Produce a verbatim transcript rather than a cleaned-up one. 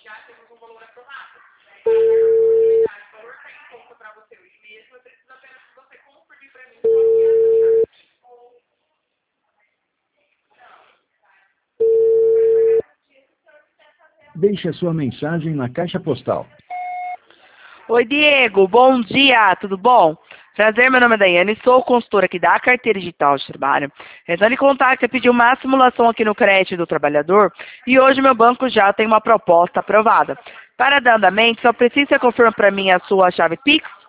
Deixe a sua mensagem na caixa postal. Oi, Diego. Bom dia. Tudo bom? Prazer, meu nome é Daiane. Sou consultora aqui da Carteira Digital de Trabalho. Entrando em contato, você pediu uma simulação aqui no crédito do trabalhador e hoje meu banco já tem uma proposta aprovada. Para dar andamento, só precisa confirmar para mim a sua chave Pix